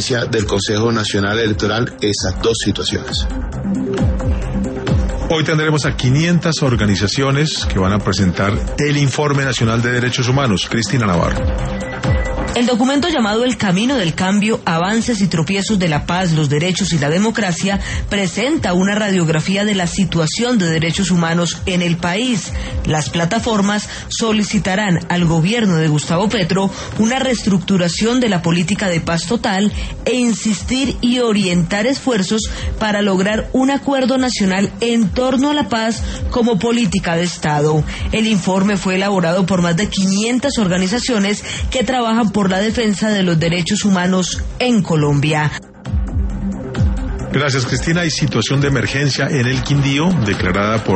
del Consejo Nacional Electoral esas dos situaciones. Hoy tendremos a 500 organizaciones que van a presentar el Informe Nacional de Derechos Humanos. Cristina Navarro. El documento llamado El Camino del Cambio, Avances y Tropiezos de la Paz, los Derechos y la Democracia presenta una radiografía de la situación de derechos humanos en el país. Las plataformas solicitarán al gobierno de Gustavo Petro una reestructuración de la política de paz total e insistir y orientar esfuerzos para lograr un acuerdo nacional en torno a la paz como política de Estado. El informe fue elaborado por más de 500 organizaciones que trabajan por la defensa de los derechos humanos en Colombia. Gracias, Cristina. Hay situación de emergencia en el Quindío declarada por